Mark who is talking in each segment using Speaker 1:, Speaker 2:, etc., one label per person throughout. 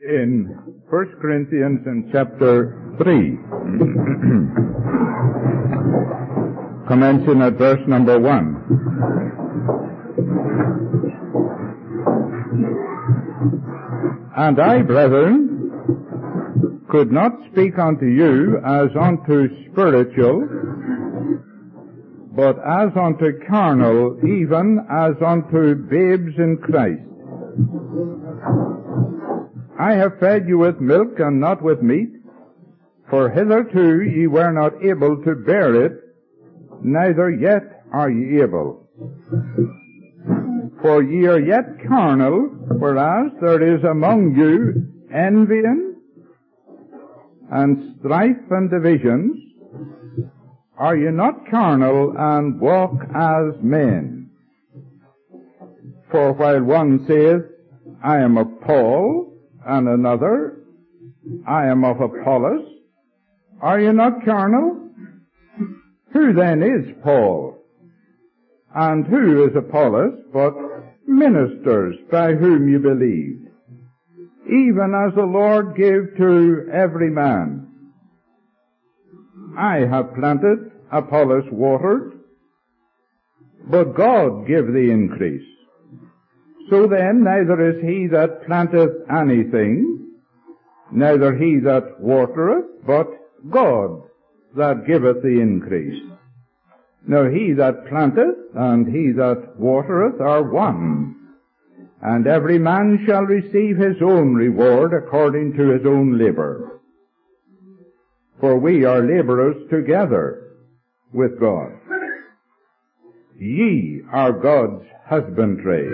Speaker 1: in 1 Corinthians in chapter 3, commencing at verse number 1. And I, brethren, could not speak unto you as unto spiritual, but as unto carnal, even as unto babes in Christ. I have fed you with milk and not with meat, for hitherto ye were not able to bear it, neither yet are ye able. For ye are yet carnal, whereas there is among you envying and strife and divisions. Are ye not carnal and walk as men? For while one saith, I am of Paul, and another, I am of Apollos, are ye not carnal? Who then is Paul? And who is Apollos but ministers by whom you believed, even as the Lord gave to every man? I have planted, Apollos watered, but God gave the increase. So then neither is he that planteth anything, neither he that watereth, but God that giveth the increase. Now he that planteth and he that watereth are one, and every man shall receive his own reward according to his own labor. For we are laborers together with God. Ye are God's husbandry.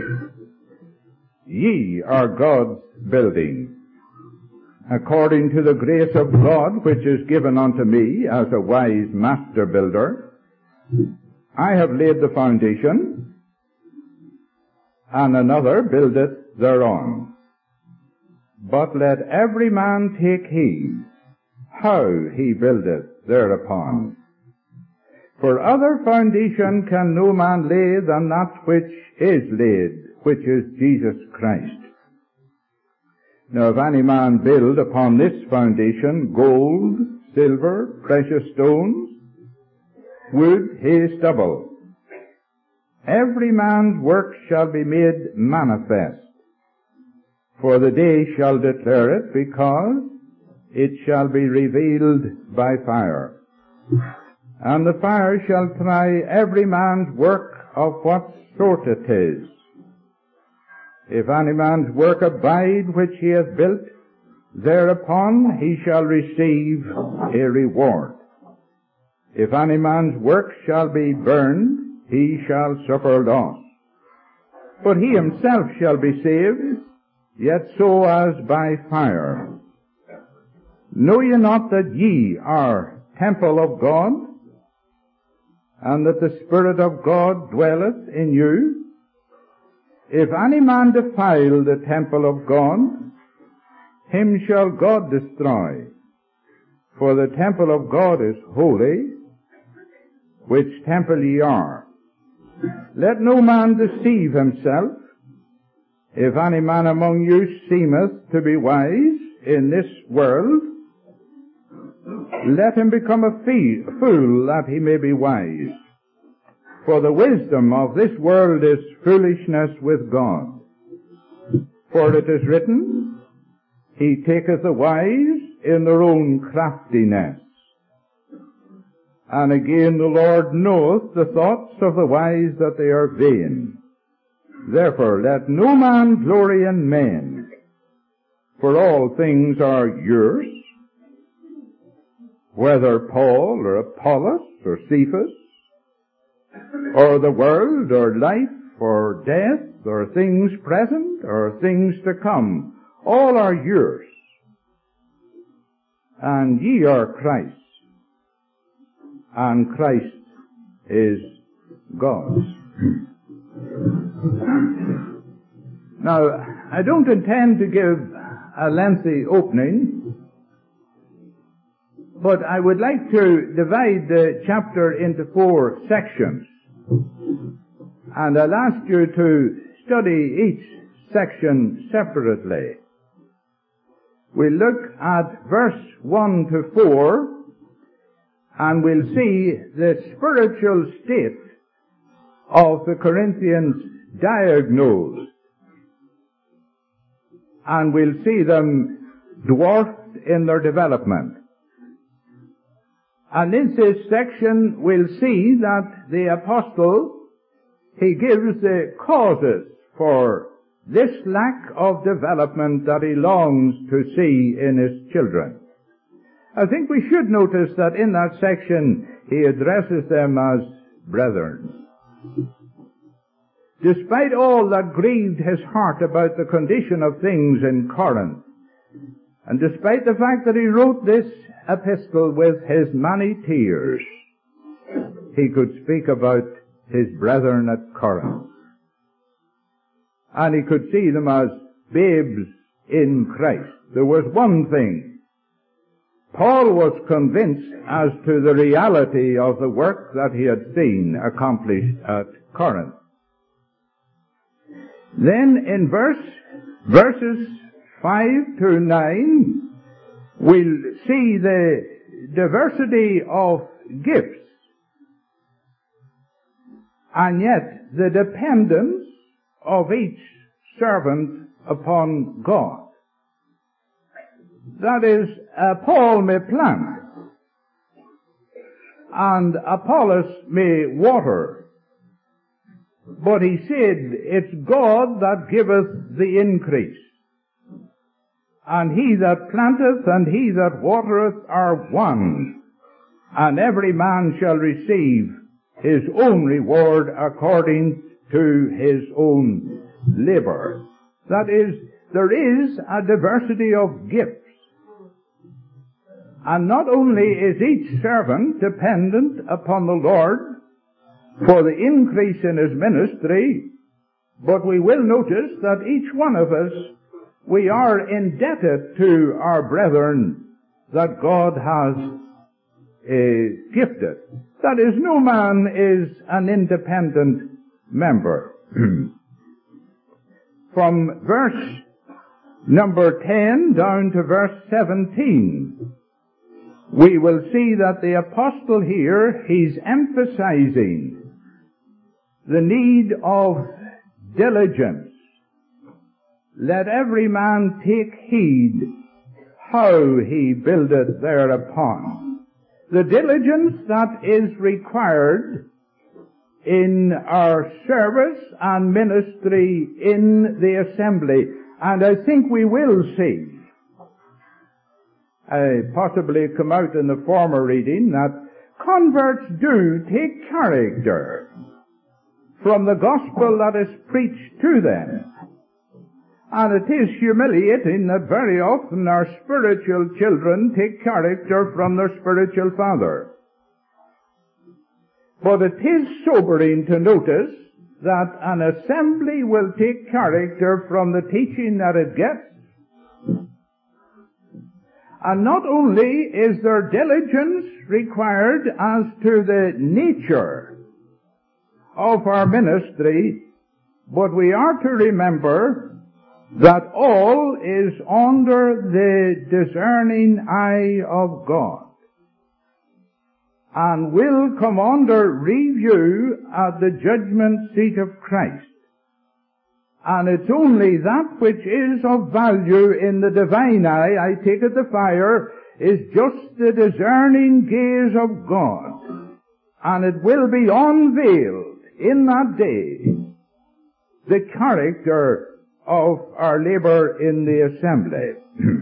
Speaker 1: Ye are God's building, according to the grace of God which is given unto me as a wise master builder. I have laid the foundation, and another buildeth thereon. But let every man take heed how he buildeth thereupon. For other foundation can no man lay than that which is laid, which is Jesus Christ. Now if any man build upon this foundation gold, silver, precious stones, wood, hay, stubble, every man's work shall be made manifest, for the day shall declare it, because it shall be revealed by fire. And the fire shall try every man's work of what sort it is. If any man's work abide which he hath built, thereupon he shall receive a reward. If any man's work shall be burned, he shall suffer loss. But he himself shall be saved, yet so as by fire. Know ye not that ye are temple of God, and that the Spirit of God dwelleth in you? If any man defile the temple of God, him shall God destroy. For the temple of God is holy, which temple ye are. Let no man deceive himself. If any man among you seemeth to be wise in this world, let him become a fool that he may be wise. For the wisdom of this world is foolishness with God. For it is written, He taketh the wise in their own craftiness. And again, the Lord knoweth the thoughts of the wise, that they are vain. Therefore let no man glory in men, for all things are yours, whether Paul or Apollos or Cephas, or the world, or life, or death, or things present, or things to come, all are yours. And ye are Christ's, and Christ is God's. Now, I don't intend to give a lengthy opening, but I would like to divide the chapter into 4 sections. And I'll ask you to study each section separately. We'll look at verse 1 to 4, and we'll see the spiritual state of the Corinthians diagnosed. And we'll see them dwarfed in their development. And in this section we'll see that the apostle, he gives the causes for this lack of development that he longs to see in his children. I think we should notice that in that section he addresses them as brethren. Despite all that grieved his heart about the condition of things in Corinth, and despite the fact that he wrote this epistle with his many tears, he could speak about his brethren at Corinth. And he could see them as babes in Christ. There was one thing. Paul was convinced as to the reality of the work that he had seen accomplished at Corinth. Then in verses 5 to 9, we'll see the diversity of gifts, and yet the dependence of each servant upon God. That is, Paul may plant, and Apollos may water, but he said, it's God that giveth the increase. And he that planteth and he that watereth are one, and every man shall receive his own reward according to his own labor. That is, there is a diversity of gifts. And not only is each servant dependent upon the Lord for the increase in his ministry, but we will notice that each one of us, we are indebted to our brethren that God has gifted. That is, no man is an independent member. From verse number 10 down to verse 17, we will see that the apostle here, he's emphasizing the need of diligence. Let every man take heed how he buildeth thereupon. The diligence that is required in our service and ministry in the assembly. And I think we will see, possibly come out in the former reading, that converts do take character from the gospel that is preached to them. And it is humiliating that very often our spiritual children take character from their spiritual father. But it is sobering to notice that an assembly will take character from the teaching that it gets. And not only is there diligence required as to the nature of our ministry, but we are to remember that all is under the discerning eye of God, and will come under review at the judgment seat of Christ. And it's only that which is of value in the divine eye, I take it the fire, is just the discerning gaze of God. And it will be unveiled in that day the character of our labor in the assembly.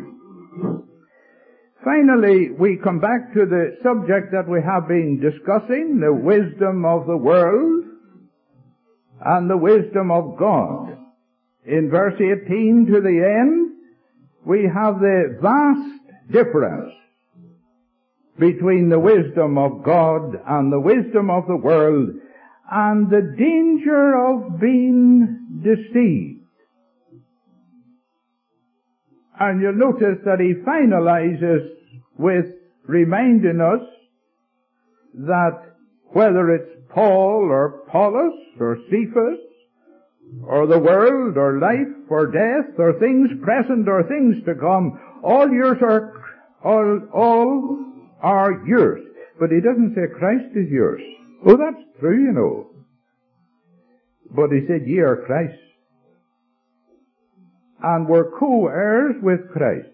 Speaker 1: Finally, we come back to the subject that we have been discussing, the wisdom of the world and the wisdom of God. In verse 18 to the end, we have the vast difference between the wisdom of God and the wisdom of the world, and the danger of being deceived. And you'll notice that he finalizes with reminding us that whether it's Paul or Apollos or Cephas or the world, or life, or death, or things present, or things to come, all are yours. But he doesn't say Christ is yours. Oh, that's true, you know. But he said, ye are Christ. And we're co-heirs with Christ.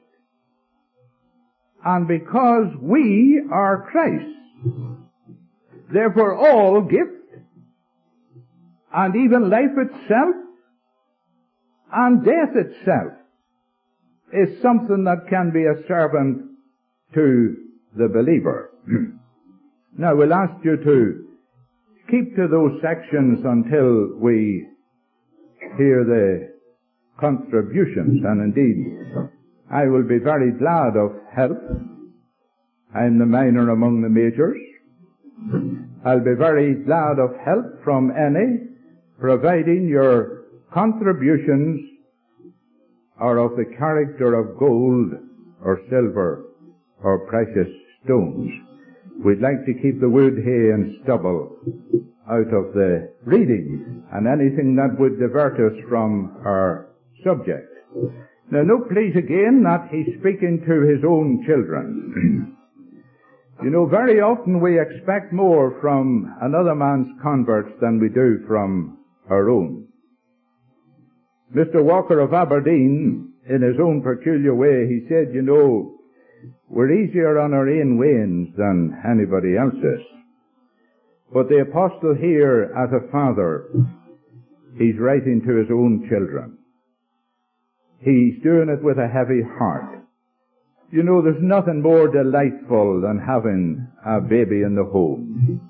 Speaker 1: And because we are Christ, therefore all gift, and even life itself, and death itself, is something that can be a servant to the believer. Now we'll ask you to keep to those sections until we hear the contributions, and indeed I will be very glad of help. I'm the minor among the majors. I'll be very glad of help from any, providing your contributions are of the character of gold or silver or precious stones. We'd like to keep the wood, hay and stubble out of the reading and anything that would divert us from our subject. Now note please again that he's speaking to his own children. You know, very often we expect more from another man's converts than we do from our own. Mr. Walker of Aberdeen, in his own peculiar way, he said, you know, we're easier on our own wains than anybody else's. But the apostle here, as a father, he's writing to his own children. He's doing it with a heavy heart. You know, there's nothing more delightful than having a baby in the home.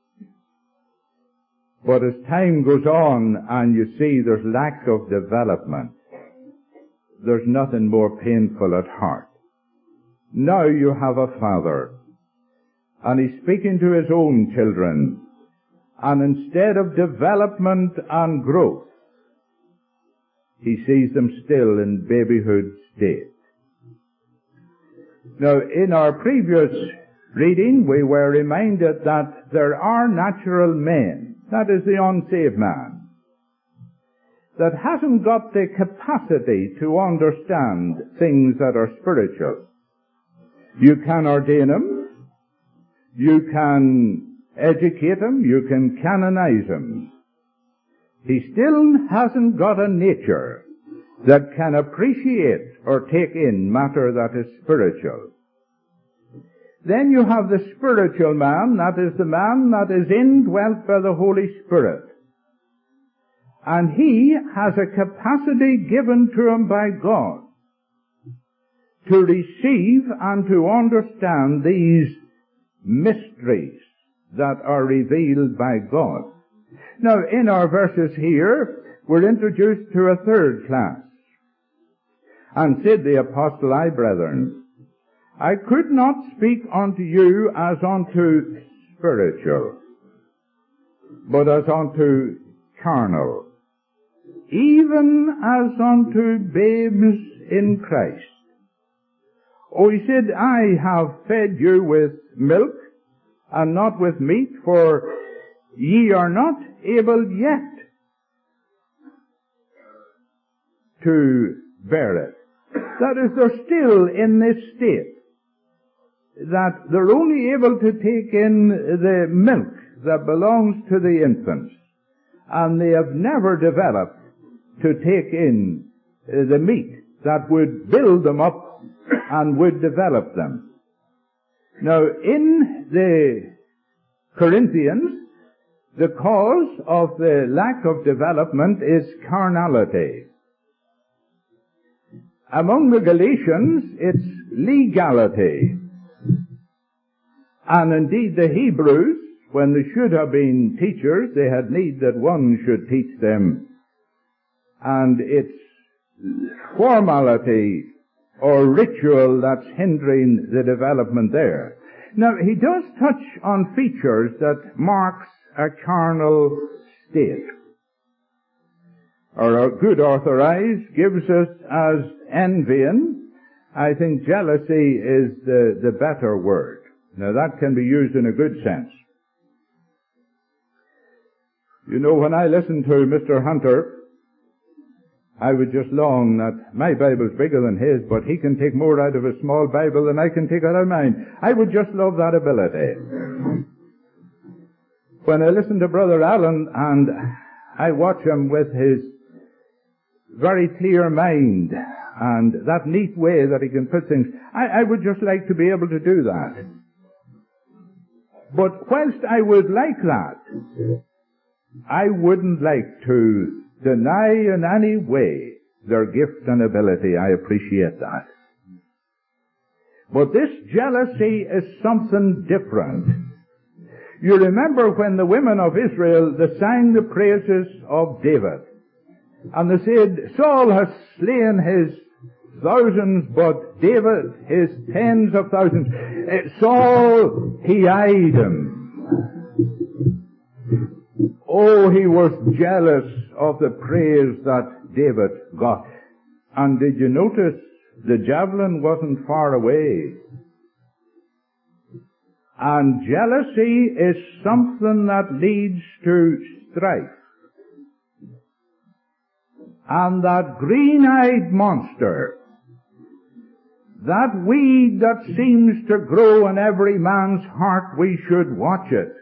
Speaker 1: But as time goes on and you see there's lack of development, there's nothing more painful at heart. Now you have a father, and he's speaking to his own children, and instead of development and growth, he sees them still in babyhood state. Now, in our previous reading, we were reminded that there are natural men, that is the unsaved man, that hasn't got the capacity to understand things that are spiritual. You can ordain him, you can educate him, you can canonize him. He still hasn't got a nature that can appreciate or take in matter that is spiritual. Then you have the spiritual man, that is the man that is indwelt by the Holy Spirit. And he has a capacity given to him by God to receive and to understand these mysteries that are revealed by God. Now, in our verses here, we're introduced to a third class. And said the apostle, I, brethren, I could not speak unto you as unto spiritual, but as unto carnal, even as unto babes in Christ. Oh, he said, I have fed you with milk and not with meat, for ye are not able yet to bear it. That is, they're still in this state that they're only able to take in the milk that belongs to the infants, and they have never developed to take in the meat that would build them up and would develop them. Now, in the Corinthians, the cause of the lack of development is carnality. Among the Galatians, it's legality. And indeed the Hebrews, when they should have been teachers, they had need that one should teach them. And it's formality or ritual that's hindering the development there. Now, he does touch on features that marks a carnal state. Or a good authorized gives us as envying. I think jealousy is the better word. Now, that can be used in a good sense. You know, when I listen to Mr. Hunter I would just long that my Bible's bigger than his, but he can take more out of a small Bible than I can take out of mine. I would just love that ability. When I listen to Brother Allen and I watch him with his very clear mind and that neat way that he can put things, I would just like to be able to do that. But whilst I would like that, I wouldn't like to deny in any way their gift and ability. I appreciate that. But this jealousy is something different. You remember when the women of Israel, they sang the praises of David. And they said, Saul has slain his thousands, but David his tens of thousands. Saul, he eyed him. Oh, he was jealous of the praise that David got. And did you notice the javelin wasn't far away? And jealousy is something that leads to strife. And that green-eyed monster, that weed that seems to grow in every man's heart, we should watch it.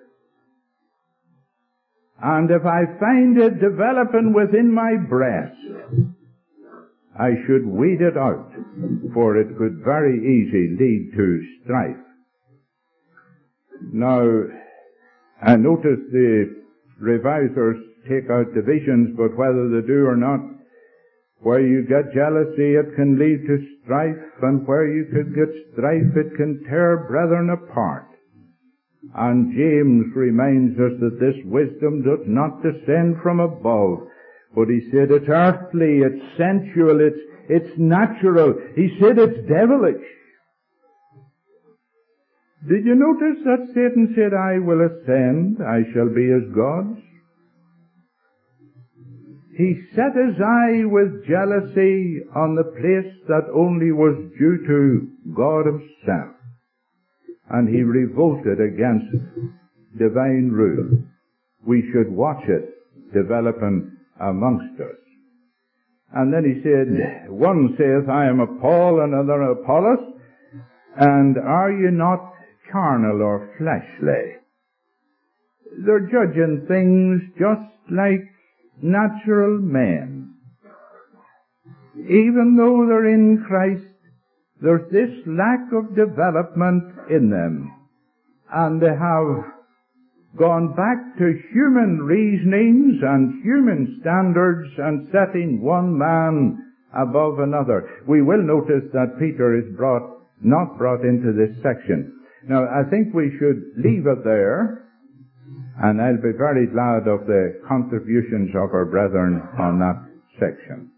Speaker 1: And if I find it developing within my breast, I should weed it out, for it could very easily lead to strife. Now, I notice the revisers take out divisions, but whether they do or not, where you get jealousy, it can lead to strife, and where you could get strife, it can tear brethren apart. And James reminds us that this wisdom does not descend from above, but he said it's earthly, it's sensual, it's natural. He said it's devilish. Did you notice that Satan said, I will ascend, I shall be as gods? He set his eye with jealousy on the place that only was due to God himself. And he revolted against divine rule. We should watch it developing amongst us. And then he said, one saith, I am of Paul, another of Apollos, and are you not carnal or fleshly? They're judging things just like natural men. Even though they're in Christ, there's this lack of development in them. And they have gone back to human reasonings and human standards and setting one man above another. We will notice that Peter is not brought into this section. Now, I think we should leave it there, and I'll be very glad of the contributions of our brethren on that section.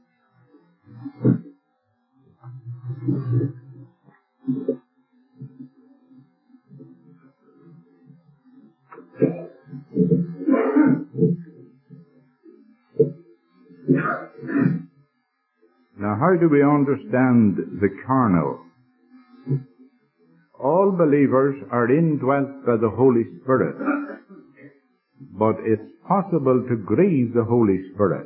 Speaker 1: Now, how do we understand the carnal? All believers are indwelt by the Holy Spirit, but it's possible to grieve the Holy Spirit.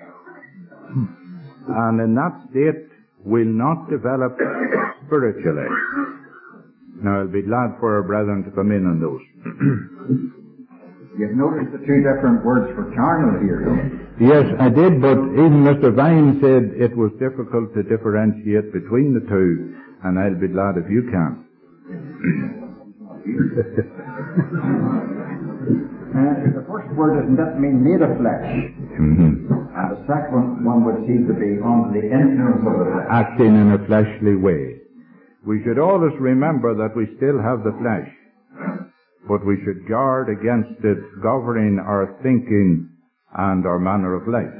Speaker 1: And in that state, will not develop spiritually. Now, I'll be glad for our brethren to come in on those.
Speaker 2: You've noticed the two different words for carnal here, though.
Speaker 1: Yes, I did, but even Mr. Vine said it was difficult to differentiate between the two, and I'll be glad if you can.
Speaker 2: The first word doesn't that mean made of flesh?
Speaker 1: Mm-hmm.
Speaker 2: And the second one would seem to be under the influence of the flesh.
Speaker 1: Acting in a fleshly way. We should always remember that we still have the flesh, but we should guard against it governing our thinking and our manner of life.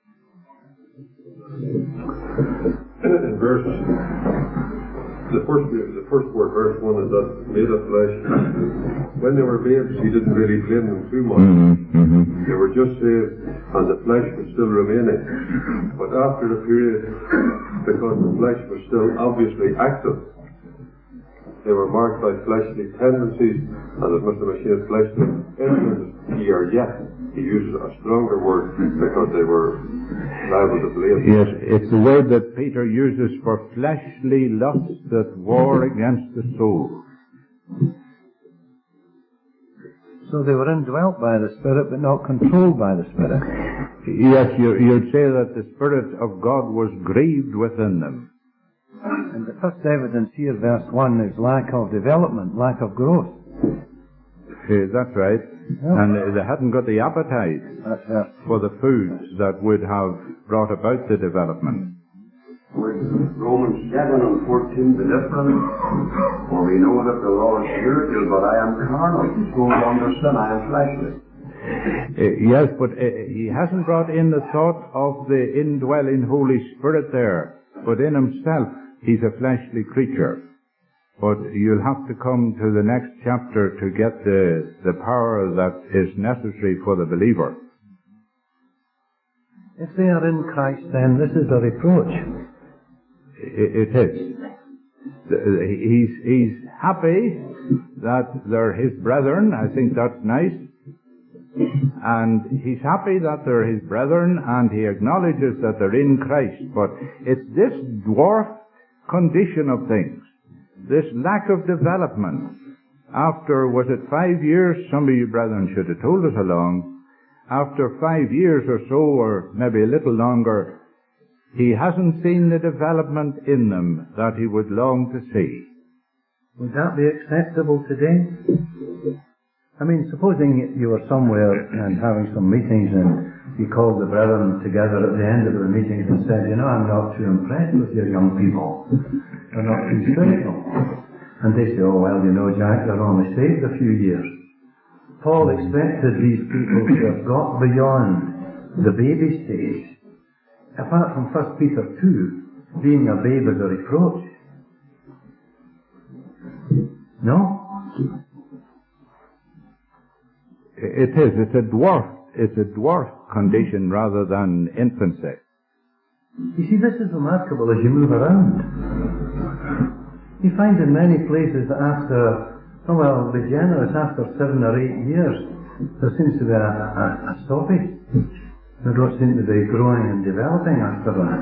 Speaker 3: The first word, verse 1, is that made of flesh. When they were babes, he didn't really blame them too much. They were just saved, and the flesh was still remaining. But after a period, because the flesh was still obviously active, they were marked by fleshly tendencies, and it must have made fleshly influences here. Yet he uses a stronger word because they were liable to believe.
Speaker 1: Yes, it's the word that Peter uses for fleshly lusts that war against the soul.
Speaker 4: So they were indwelt by the Spirit, but not controlled by the Spirit.
Speaker 1: Yes, you'd say that the Spirit of God was grieved within them.
Speaker 4: And the first evidence here, verse 1, is lack of development, lack of growth.
Speaker 1: That's right. Yeah. And they hadn't got the appetite for the foods that would have brought about the development.
Speaker 5: Romans 7 and 14, the difference. For we know that the law is spiritual, but I am carnal. So understand, I am fleshly.
Speaker 1: Yes, but he hasn't brought in the thought of the indwelling Holy Spirit there. But in himself, he's a fleshly creature. But you'll have to come to the next chapter to get the power that is necessary for the believer.
Speaker 4: If they are in Christ, then this is a reproach.
Speaker 1: It is. He's happy that they're his brethren. I think that's nice. And he's happy that they're his brethren, and he acknowledges that they're in Christ. But it's this dwarf condition of things, this lack of development. After, was it 5 years? Some of you brethren should have told us along. After 5 years or so, or maybe a little longer, he hasn't seen the development in them that he would long to see.
Speaker 4: Would that be acceptable today? I mean, supposing you were somewhere and having some meetings and you called the brethren together at the end of the meetings and said, you know, I'm not too impressed with your young people. They're not too spiritual. And they say, oh, well, you know, Jack, they're only saved a few years. Paul expected these people to have got beyond the baby stage. Apart from 1 Peter 2, being a babe is a reproach. No?
Speaker 1: It is. It's a dwarf condition rather than infancy.
Speaker 4: You see, this is remarkable as you move around. You find in many places that after, be generous, after 7 or 8 years, there seems to be a stoppage. They don't seem to be growing and developing after that.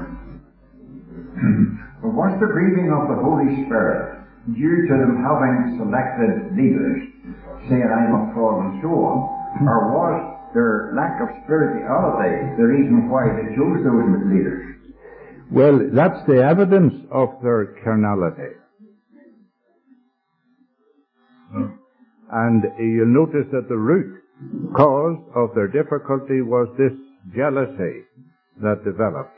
Speaker 2: Well, was the grieving of the Holy Spirit due to them having selected leaders, saying I'm a fraud and so on, or was their lack of spirituality the reason why they chose those leaders?
Speaker 1: Well, that's the evidence of their carnality. And you'll notice that the root cause of their difficulty was this jealousy that developed,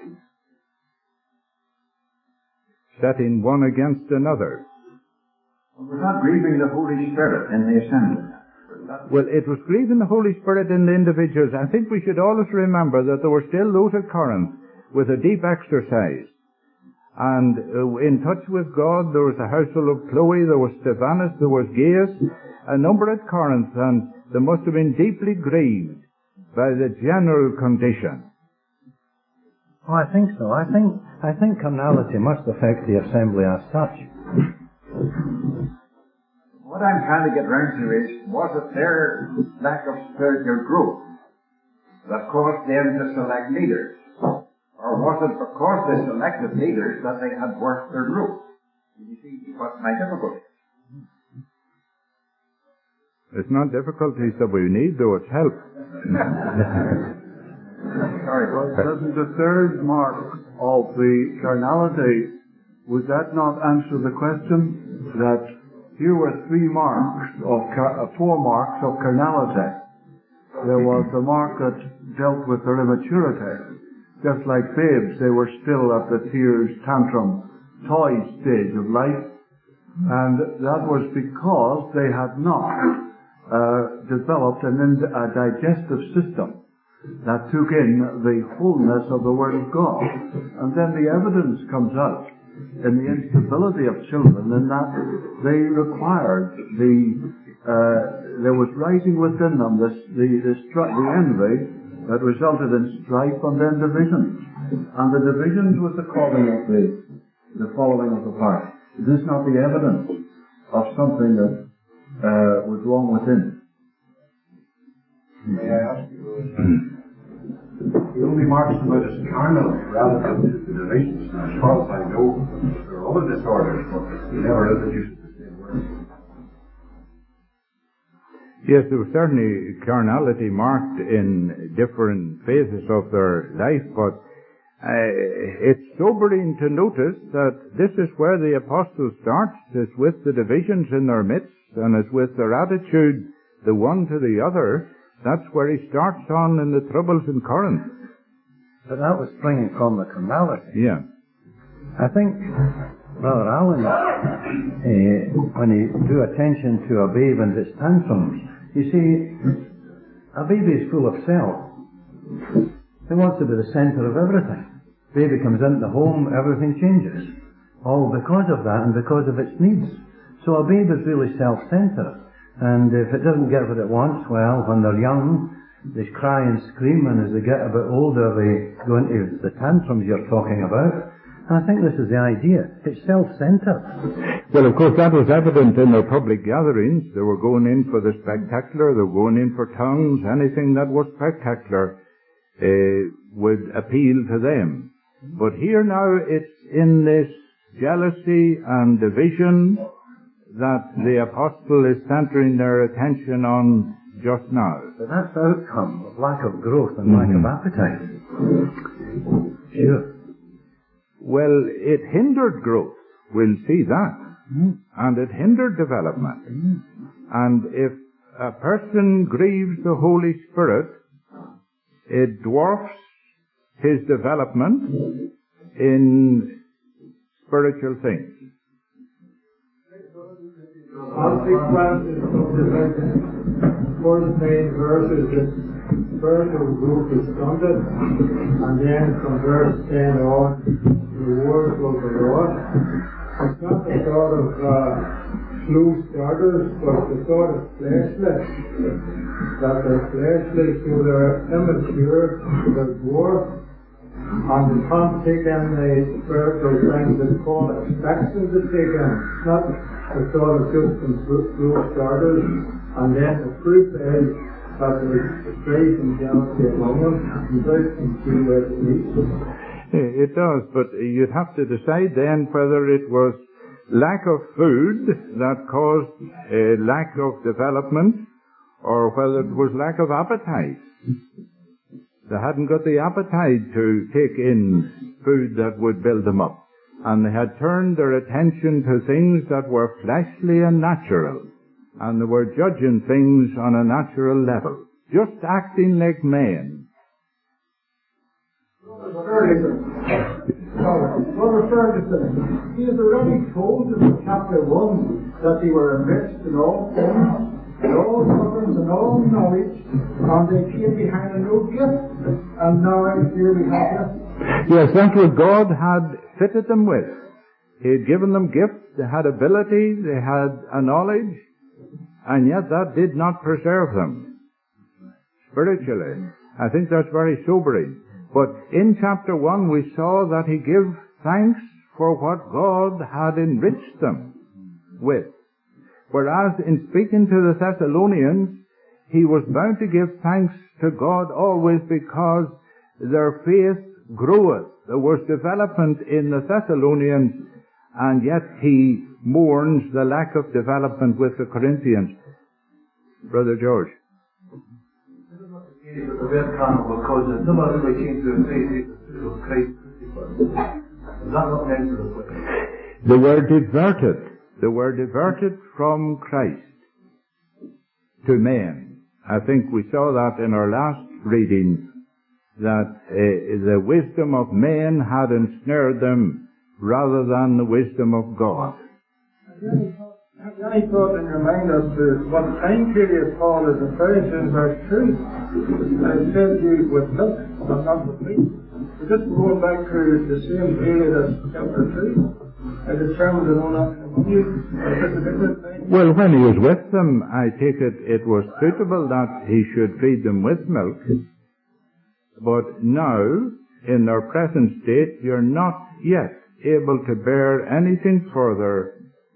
Speaker 1: setting one against another.
Speaker 2: Was that grieving the Holy Spirit in the assembly?
Speaker 1: Well, it was grieving the Holy Spirit in the individuals. I think we should always remember that there were still those at Corinth with a deep exercise and in touch with God. There was the household of Chloe, there was Stephanus, there was Gaius, a number at Corinth, and they must have been deeply grieved by the general condition.
Speaker 4: Oh, I think so. I think carnality must affect the assembly as such.
Speaker 2: What I'm trying to get round to is, was it their lack of spiritual growth that caused them to select leaders? Or was it because they selected leaders that they had worked their growth? You see what's my difficulty?
Speaker 1: It's not difficulties that we need, though, it's help.
Speaker 6: Well, doesn't the third mark of the carnality, would that not answer the question that here were 4 marks of carnality? There was the mark that dealt with their immaturity. Just like babes, they were still at the tears, tantrum, toy stage of life. And that was because they had not developed a digestive system that took in the fullness of the Word of God. And then the evidence comes out in the instability of children in that they required there was rising within them the envy that resulted in strife and then divisions. And the divisions was the calling of the following of the part. Is this not the evidence of something that was wrong within.
Speaker 5: May I ask you? He only marks them out as carnal relative to the divisions. As far as I know, there are other disorders, but he never introduces the same word.
Speaker 1: Yes, there was certainly carnality marked in different phases of their life, but it's sobering to notice that this is where the apostle starts. It's with the divisions in their midst, and it's with their attitude, the one to the other. That's where he starts on in the troubles in Corinth.
Speaker 4: But that was springing from the carnality.
Speaker 1: Yeah.
Speaker 4: I think Brother Allen, when he drew attention to a babe and its tantrums, you see, a baby is full of self. He wants to be the centre of everything. Baby comes into the home, everything changes. All because of that and because of its needs. So a babe is really self-centred. And if it doesn't get what it wants, well, when they're young, they cry and scream, and as they get a bit older, they go into the tantrums you're talking about. And I think this is the idea. It's self-centred.
Speaker 1: Well, of course, that was evident in their public gatherings. They were going in for the spectacular, they were going in for tongues, anything that was spectacular would appeal to them. But here now, it's in this jealousy and division that the apostle is centering their attention on just now.
Speaker 4: But that's the outcome of lack of growth and lack of appetite. Sure.
Speaker 1: Well, it hindered growth. We'll see that. And it hindered development. And if a person grieves the Holy Spirit, it dwarfs his development in spiritual things.
Speaker 7: Consequences of division. First main verse is that spiritual growth is stunted, and then from verse 10 on, the words of the Lord. It's not the sort of slow starters, but the sort of fleshly. That they're fleshly, so they're immature, they're dwarfed, and they can't take in the spiritual things that Paul expects them to take in. It's not the sort of just some slow starters, and then the proof is that there's strife and jealousy among them, and doubt and see where it leads.
Speaker 1: It does, but you'd have to decide then whether it was lack of food that caused a lack of development, or whether it was lack of appetite. They hadn't got the appetite to take in food that would build them up. And they had turned their attention to things that were fleshly and natural. And they were judging things on a natural level. Just acting like men.
Speaker 7: Brother Ferguson, he has already told us in chapter 1 that they were enriched in all things, in all sufferings and all knowledge, and they came behind a no gift, and now here we have this.
Speaker 1: Yes, that's what God had fitted them with. He had given them gifts, they had ability, they had a knowledge, and yet that did not preserve them spiritually. I think that's very sobering. But in chapter 1 we saw that he gave thanks for what God had enriched them with. Whereas in speaking to the Thessalonians, he was bound to give thanks to God always because their faith groweth. There was development in the Thessalonians, and yet he mourns the lack of development with the Corinthians. Brother George. They were diverted. They were diverted from Christ to men. I think we saw that in our last reading, that the wisdom of men had ensnared them rather than the wisdom of God.
Speaker 7: Have you any thought in your mind as to what time period Paul is referring to in verse 2? It says you with milk, but not with meat. We're just going back to the same period as chapter 2. I determined to know nothing about you.
Speaker 1: Well, when he was with them, I take it was suitable that he should feed them with milk. But now, in their present state, you're not yet able to bear anything further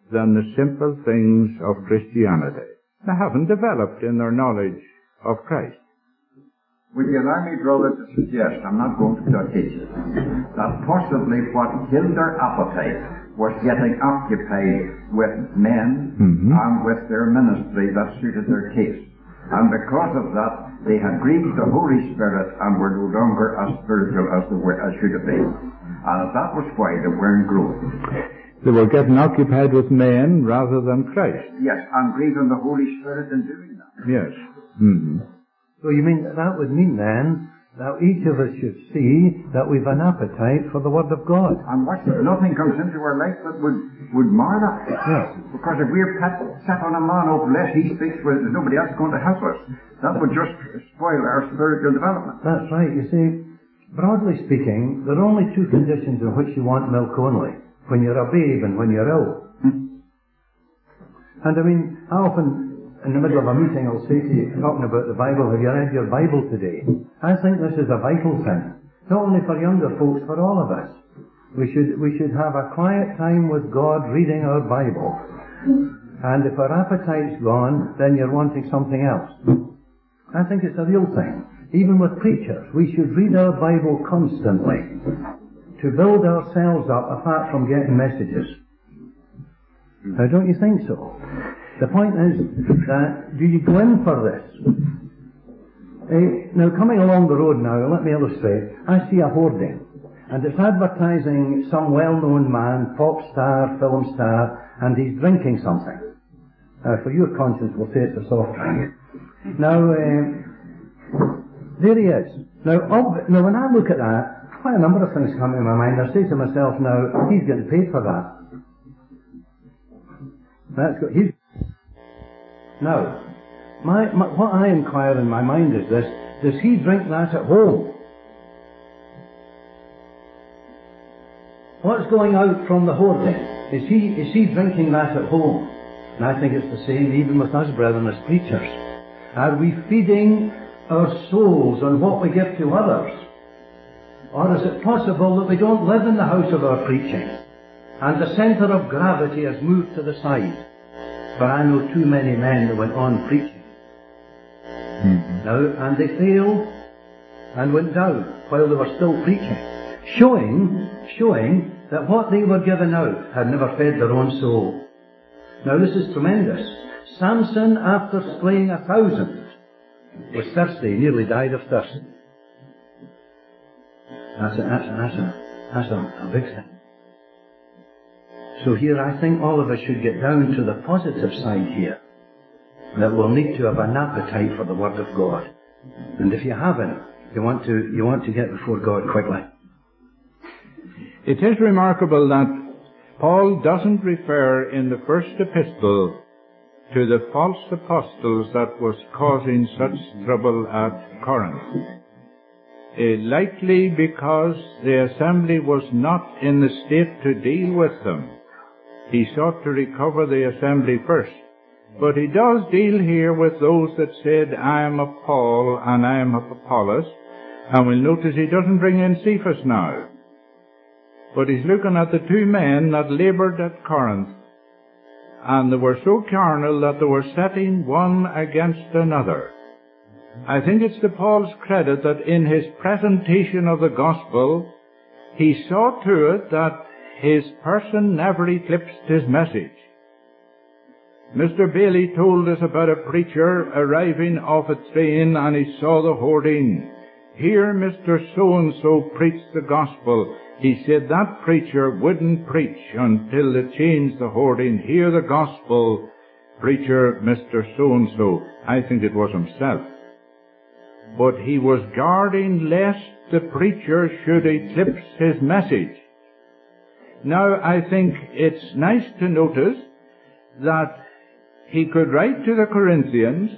Speaker 1: than the simple things of Christianity. They haven't developed in their knowledge of Christ.
Speaker 2: Would you allow me, brother, to suggest, I'm not going to teach it, that possibly what killed their appetite was getting occupied with men and with their ministry that suited their taste. And because of that, they had grieved the Holy Spirit and were no longer as spiritual as they were, as should have been. And that was why they weren't growing.
Speaker 1: They were getting occupied with men rather than Christ.
Speaker 2: Yes, and grieving the Holy Spirit in doing that.
Speaker 1: Yes.
Speaker 4: So you mean that would mean then that each of us should see that we've an appetite for the Word of God.
Speaker 2: And watch that nothing comes into our life that would mar that.
Speaker 4: Yes.
Speaker 2: Because if we're set on a man over less he speaks, well, there's nobody else going to help us. That would just spoil our spiritual development.
Speaker 4: That's right. You see, broadly speaking, there are only two conditions in which you want milk only. When you're a babe and when you're ill. And I mean, I often, in the middle of a meeting, I'll say to you, talking about the Bible, have you read your Bible today? I think this is a vital thing. Not only for younger folks, for all of us. We should have a quiet time with God reading our Bible. And if our appetite's gone, then you're wanting something else. I think it's a real thing. Even with preachers, we should read our Bible constantly to build ourselves up apart from getting messages. Now, don't you think so? The point is that, do you go in for this? Now, coming along the road now, let me illustrate. I see a hoarding, and it's advertising some well-known man, pop star, film star, and he's drinking something. For your conscience, we'll say it's a soft drink. Now, there he is. Now, when I look at that, quite a number of things come in my mind. I say to myself now, he's getting paid for that. That's good. Now, what I inquire in my mind is this: does he drink that at home? What's going out from the hoarding? Is he drinking that at home? And I think it's the same even with us, brethren, as preachers. Are we feeding our souls on what we give to others? Or is it possible that we don't live in the house of our preaching, and the centre of gravity has moved to the side? For I know too many men that went on preaching. Now, and they failed and went down while they were still preaching, showing that what they were giving out had never fed their own soul. Now, this is tremendous. Samson, after slaying 1,000, was thirsty, nearly died of thirst. That's a big thing. So here I think all of us should get down to the positive side here. That we'll need to have an appetite for the Word of God. And if you haven't, you want to get before God quickly.
Speaker 1: It is remarkable that Paul doesn't refer in the first epistle to the false apostles that was causing such trouble at Corinth. Likely because the assembly was not in the state to deal with them. He sought to recover the assembly first. But he does deal here with those that said, I am of Paul and I am of Apollos. And we'll notice he doesn't bring in Cephas now. But he's looking at the two men that laboured at Corinth. And they were so carnal that they were setting one against another. I think it's to Paul's credit that in his presentation of the gospel, he saw to it that his person never eclipsed his message. Mr. Bailey told us about a preacher arriving off a train and he saw the hoarding. Here Mr. So-and-so preached the gospel. He said that preacher wouldn't preach until they changed the hoarding. Hear the gospel, preacher Mr. So-and-so. I think it was himself. But he was guarding lest the preacher should eclipse his message. Now, I think it's nice to notice that he could write to the Corinthians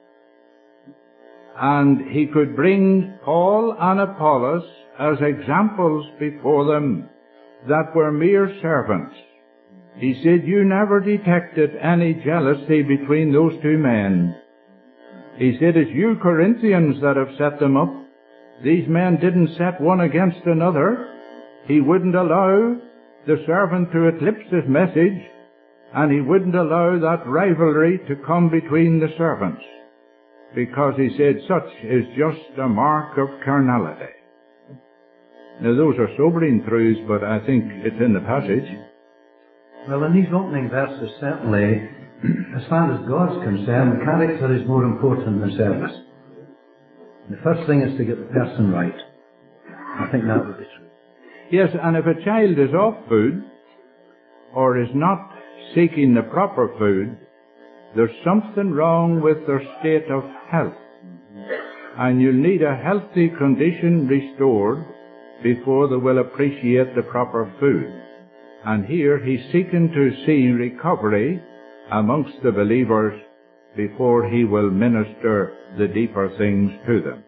Speaker 1: and he could bring Paul and Apollos as examples before them that were mere servants. He said, you never detected any jealousy between those two men. He said, it's you Corinthians that have set them up. These men didn't set one against another. He wouldn't allow the servant to eclipse his message. and he wouldn't allow that rivalry to come between the servants, because he said such is just a mark of carnality. Now those are sobering truths, but I think it's in the passage.
Speaker 4: Well, in these opening verses, certainly, as far as God's concerned, character is more important than service. The first thing is to get the person right. I think that would be true.
Speaker 1: Yes, and if a child is off food, or is not seeking the proper food, there's something wrong with their state of health. And you'll need a healthy condition restored before they will appreciate the proper food. And here he's seeking to see recovery amongst the believers before he will minister the deeper things to them.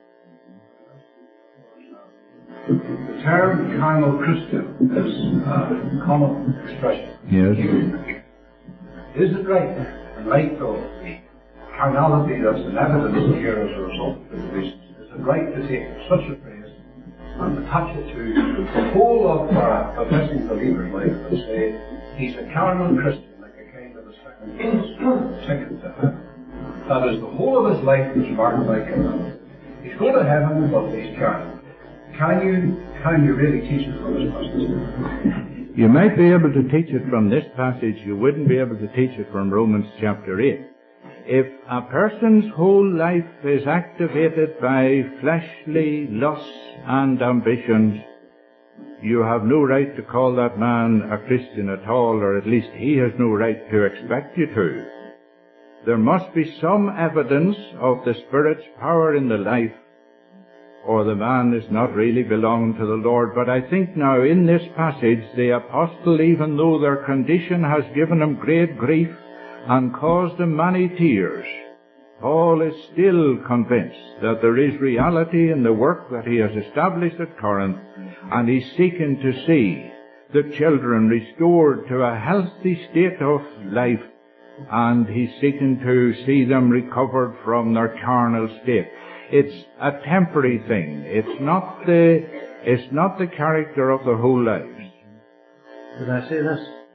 Speaker 5: The term carnal Christian is a common expression.
Speaker 1: Yes.
Speaker 5: Is it right, in light of the carnality that's in evidence here as a result of the divisions, is it right to take such a phrase and attach it to the whole of a professing believer's life and say he's a carnal Christian, like a kind of a second ticket to heaven? That is, the whole of his life is marked by carnality. He's going to heaven, but he's carnal. Can you really teach it from this passage?
Speaker 1: You might be able to teach it from this passage. You wouldn't be able to teach it from Romans chapter 8. If a person's whole life is activated by fleshly lusts and ambitions, you have no right to call that man a Christian at all, or at least he has no right to expect you to. There must be some evidence of the Spirit's power in the life, or the man is not really belonging to the Lord. But I think now in this passage, the apostle, even though their condition has given him great grief and caused him many tears, Paul is still convinced that there is reality in the work that he has established at Corinth, and he's seeking to see the children restored to a healthy state of life, and he's seeking to see them recovered from their carnal state. It's a temporary thing. It's not the character of their whole lives.
Speaker 4: Did I say this?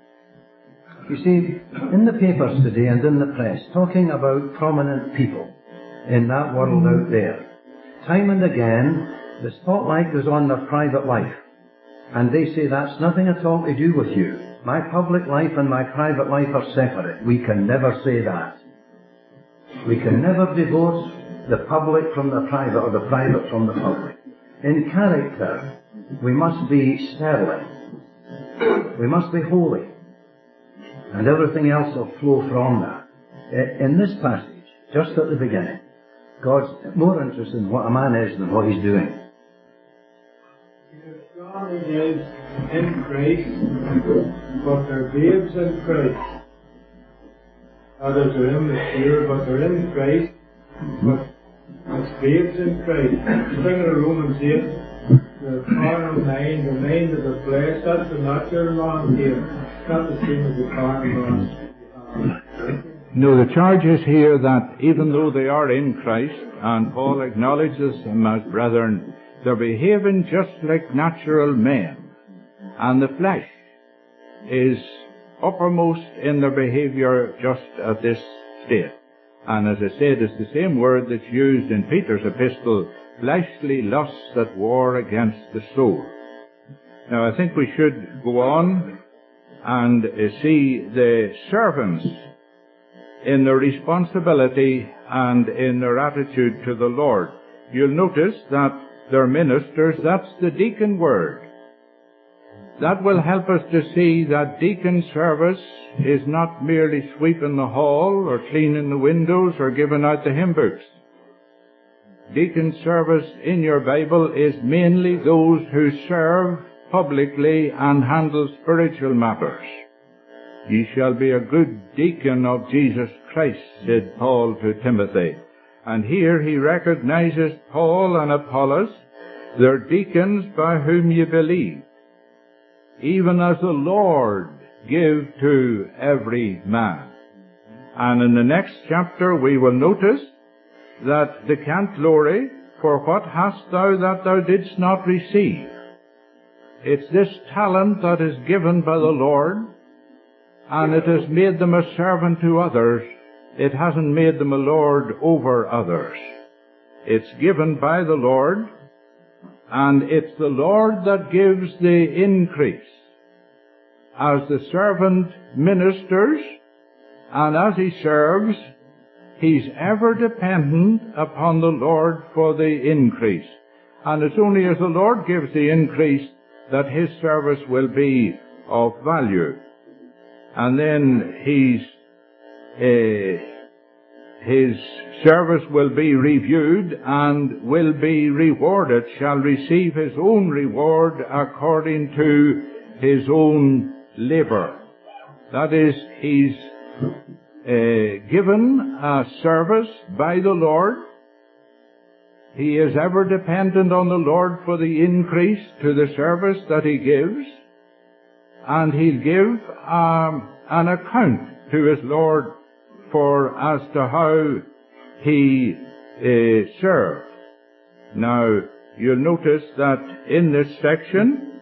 Speaker 4: You see, in the papers today and in the press, talking about prominent people in that world out there, time and again, the spotlight goes on their private life. And they say that's nothing at all to do with you. My public life and my private life are separate. We can never say that. We can never divorce the public from the private, or the private from the public. In character, we must be sterling. We must be holy. And everything else will flow from that. In this passage, just at the beginning, God's more interested in what a man is than what he's doing.
Speaker 7: Their strong is in Christ, but they're babes in Christ. Others are immature, but they're in Christ, but it's babes in Christ. Sing of Romans 8, the carnal mind, the mind of the flesh, that's the natural man here. It's not the same as the carnal man.
Speaker 1: No, the charge is here that even though they are in Christ, and Paul acknowledges them as brethren, they're behaving just like natural men. And the flesh is uppermost in their behavior just at this state. And as I said, it's the same word that's used in Peter's epistle, fleshly lusts that war against the soul. Now I think we should go on and see the servants in their responsibility and in their attitude to the Lord. You'll notice that they're ministers. That's the deacon word. That will help us to see that deacon service is not merely sweeping the hall or cleaning the windows or giving out the hymn books. Deacon service in your Bible is mainly those who serve publicly and handle spiritual matters. Ye shall be a good deacon of Jesus Christ, said Paul to Timothy. And here he recognizes Paul and Apollos, their deacons by whom ye believe, even as the Lord give to every man. And in the next chapter we will notice that they can't glory, for what hast thou that thou didst not receive? It's this talent that is given by the Lord, and it has made them a servant to others. It hasn't made them a lord over others. It's given by the Lord, and it's the Lord that gives the increase. As the servant ministers, and as he serves, he's ever dependent upon the Lord for the increase. And it's only as the Lord gives the increase that his service will be of value. And then his service will be reviewed and will be rewarded, shall receive his own reward according to his own labor. That is, he's given a service by the Lord. He is ever dependent on the Lord for the increase to the service that he gives, and he'll give an account to his Lord for as to how he served. Now, you'll notice that in this section,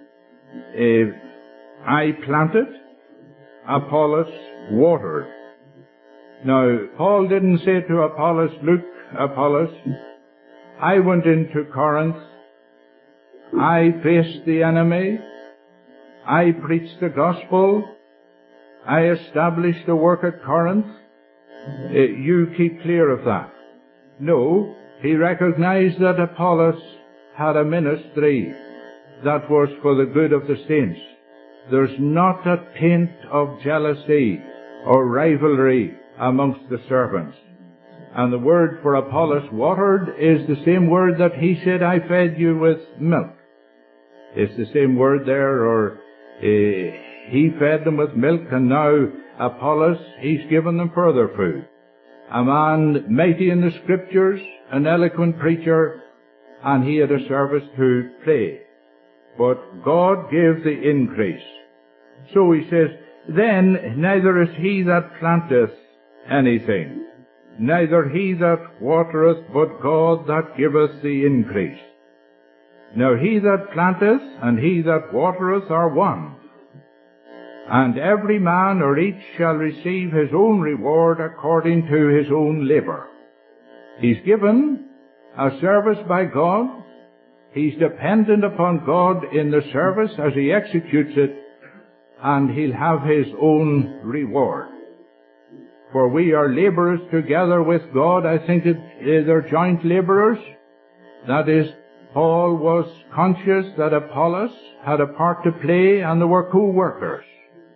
Speaker 1: I planted, Apollos watered. Now, Paul didn't say to Apollos, look, Apollos, I went into Corinth, I faced the enemy, I preached the gospel, I established the work at Corinth, you keep clear of that. No, he recognized that Apollos had a ministry that was for the good of the saints. There's not a taint of jealousy or rivalry amongst the servants. And the word for Apollos watered is the same word that he said, I fed you with milk. It's the same word there, or he fed them with milk, and now Apollos, he's given them further food. A man mighty in the scriptures, an eloquent preacher, and he had a service to play. But God gave the increase. So he says, then neither is he that planteth anything, neither he that watereth, but God that giveth the increase. Now he that planteth and he that watereth are one, and every man or each shall receive his own reward according to his own labor. He's given a service by God. He's dependent upon God in the service as he executes it, and he'll have his own reward. For we are laborers together with God. I think they're joint laborers. That is, Paul was conscious that Apollos had a part to play, and they were co-workers.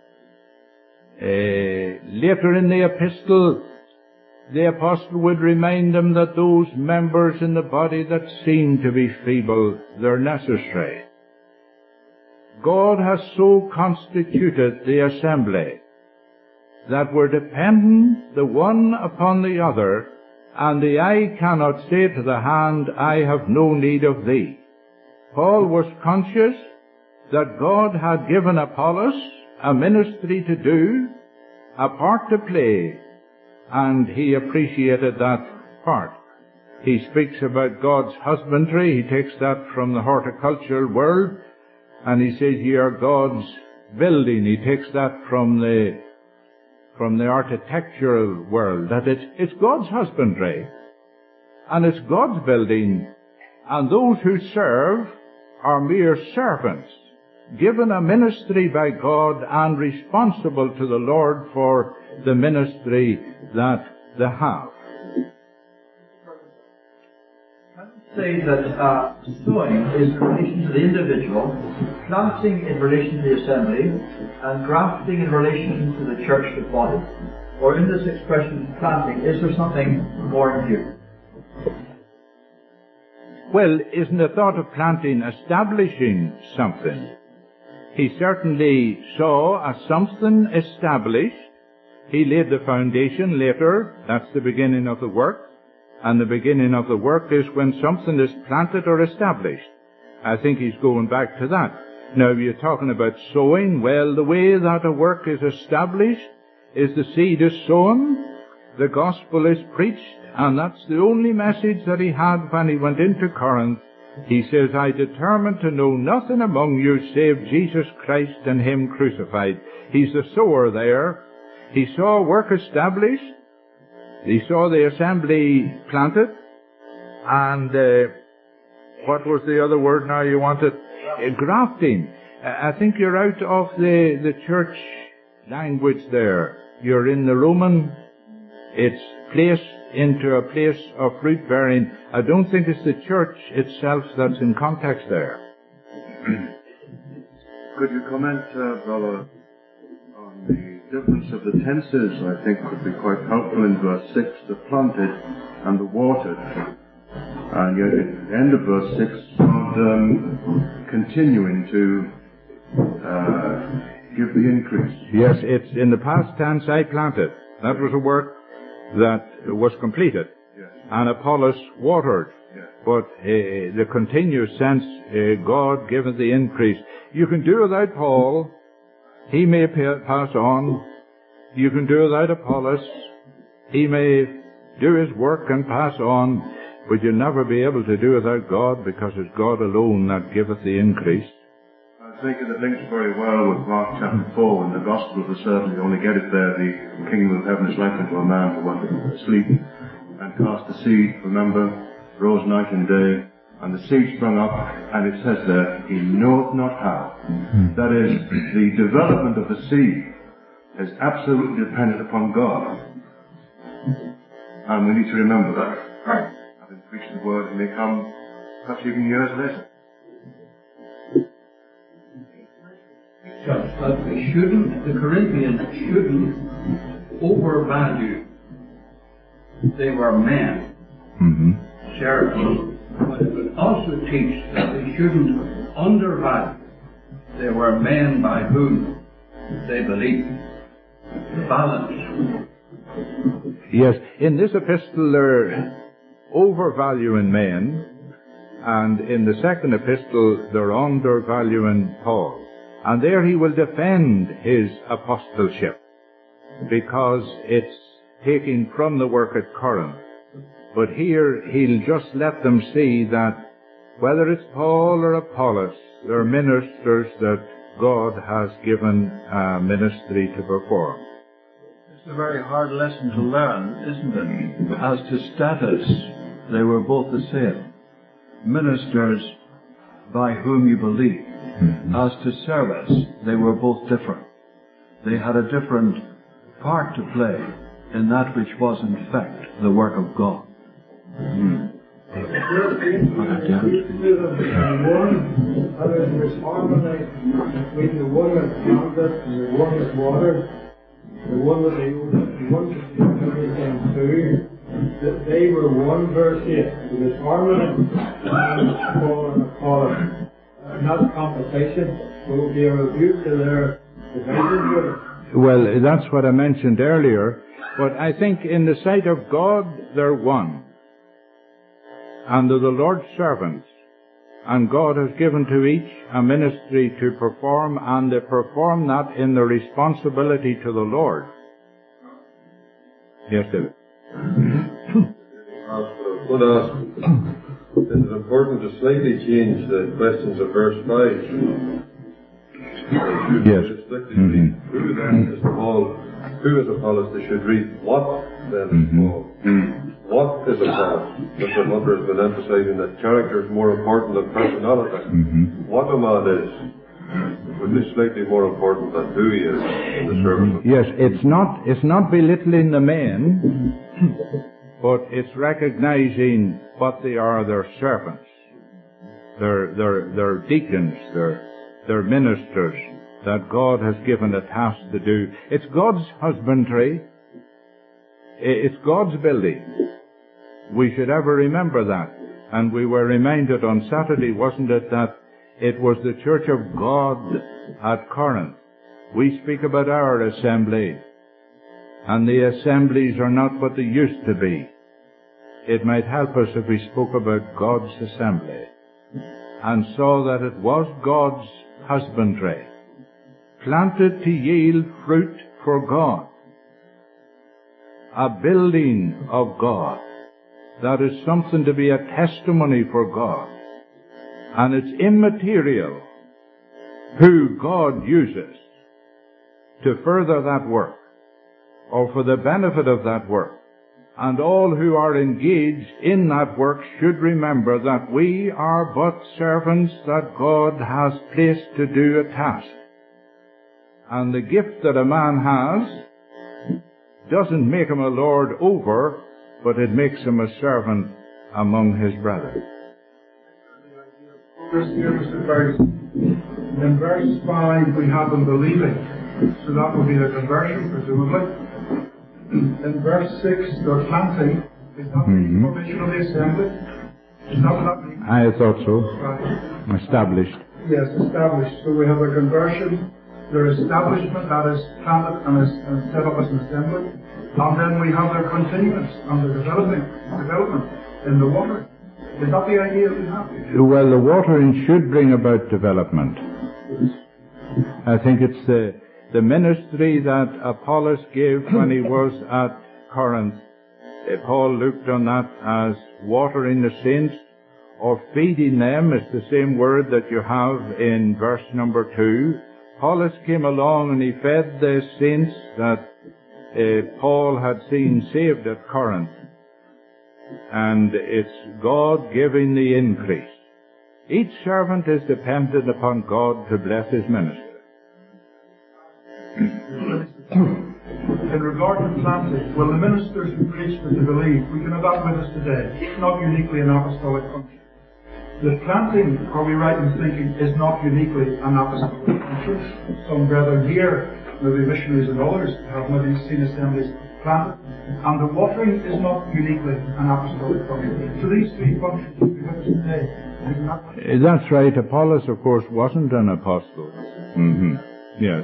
Speaker 1: Later in the epistle, the apostle would remind them that those members in the body that seem to be feeble, they're necessary. God has so constituted the assembly that we're dependent the one upon the other, and the eye cannot say to the hand, I have no need of thee. Paul was conscious that God had given Apollos a ministry to do, a part to play, and he appreciated that part. He speaks about God's husbandry. He takes that from the horticultural world, and he says, ye are God's building. He takes that from the architectural world, that it's God's husbandry, and it's God's building, and those who serve are mere servants, given a ministry by God and responsible to the Lord for the ministry that they have.
Speaker 8: Say that sowing is in relation to the individual, planting in relation to the assembly, and grafting in relation to the church, the body. Or in this expression, planting, is there something more in view?
Speaker 1: Well, isn't the thought of planting establishing something? He certainly saw as something established. He laid the foundation later. That's the beginning of the work. And the beginning of the work is when something is planted or established. I think he's going back to that. Now, if you're talking about sowing, well, the way that a work is established is the seed is sown, the gospel is preached, and that's the only message that he had when he went into Corinth, He says, I determined to know nothing among you save Jesus Christ and Him crucified. He's the sower there. He saw work established. He saw the assembly planted. And what was the other word now you wanted? Grafting. I think you're out of the church language there. You're in the Roman. It's placed into a place of fruit bearing. I don't think it's the church itself that's in context there.
Speaker 6: Could you comment, Brother, on the difference of the tenses? I think would be quite helpful in verse 6, the planted and the watered. And yet at the end of verse 6, God continuing to give the increase.
Speaker 1: Yes, it's in the past tense, I planted. That was a work that was completed.
Speaker 6: Yes.
Speaker 1: And Apollos watered.
Speaker 6: Yes.
Speaker 1: But the continuous sense, God giveth the increase. You can do without Paul. He may pass on. You can do without Apollos. He may do his work and pass on. But you'll never be able to do without God, because it's God alone that giveth the increase.
Speaker 6: I think it links very well with Mark chapter 4, when the gospel of the servant, you only get it there, the kingdom of heaven is likened to a man who went to sleep and cast the seed, remember, rose night and day, and the seed sprung up, and it says there, he knoweth not how. That is, the development of the seed is absolutely dependent upon God. And we need to remember that. Having preached the word, it may come perhaps even years later.
Speaker 8: But the Corinthians shouldn't overvalue. They were men, servants, but it would also teach that they shouldn't undervalue. They were men by whom they believed. The balance.
Speaker 1: Yes, in this epistle they're overvaluing men, and in the second epistle they're undervaluing Paul. And there he will defend his apostleship, because it's taken from the work at Corinth. But here he'll just let them see that whether it's Paul or Apollos, they're ministers that God has given a ministry to perform.
Speaker 9: It's a very hard lesson to learn, isn't it? As to status, they were both the same. Ministers by whom you believe. As to service, they were both different. They had a different part to play in that which was in fact the work of God.
Speaker 7: There's harmony between the one that planted and the one that watered, the one that they did everything to. That they were one verse 8. There was harmony between Paul and Apollos. Not compensation. Will be a rebuke to their division.
Speaker 1: Well, that's what I mentioned earlier. But I think in the sight of God, they're one. And they're the Lord's servants. And God has given to each a ministry to perform, and they perform that in the responsibility to the Lord. Yes, David.
Speaker 3: I would ask, is it important to slightly change the questions of verse 5?
Speaker 1: Yes.
Speaker 3: Who then is Paul? Who is Apollos? They should read, what then is Paul? What is Apollos? Mr. Hunter has been emphasizing that character is more important than personality. What a man is would be slightly more important than who he is in the service.
Speaker 1: Yes, it's not belittling the men, but it's recognizing what they are, their servants. They're deacons, they're ministers that God has given a task to do. It's God's husbandry. It's God's building. We should ever remember that. And we were reminded on Saturday, wasn't it, that it was the church of God at Corinth. We speak about our assembly, and the assemblies are not what they used to be. It might help us if we spoke about God's assembly and saw that it was God's husbandry, planted to yield fruit for God, a building of God that is something to be a testimony for God. And it's immaterial who God uses to further that work, or for the benefit of that work. And all who are engaged in that work should remember that we are but servants that God has placed to do a task. And the gift that a man has doesn't make him a lord over, but it makes him a servant among his brethren.
Speaker 5: In verse 5 we have them believing, so that would be the conversion, presumably. In verse 6, they're planting. Is that the formation of the assembly? Is that what that means?
Speaker 1: I thought so.
Speaker 5: Right.
Speaker 1: Established.
Speaker 5: Yes, established. So we have a conversion, their establishment, that is planted and set up as an assembly. And then we have their continuance and their development in the water. Is that the idea we have?
Speaker 1: Well, the watering should bring about development. I think it's the ministry that Apollos gave when he was at Corinth. Paul looked on that as watering the saints or feeding them. It's the same word that you have in verse number 2. Apollos came along and he fed the saints that Paul had seen saved at Corinth. And it's God giving the increase. Each servant is dependent upon God to bless his ministry.
Speaker 5: In regard to planting, well, the ministers who preach that they believe, we can have that with us today. It's not uniquely an apostolic function. The planting, are we right in thinking, is not uniquely an apostolic function. Some brethren here, maybe missionaries and others, have maybe seen assemblies planted. And the watering is not uniquely an apostolic function. So these three functions we have today.
Speaker 1: That's right. Apollos, of course, wasn't an apostle. Yes.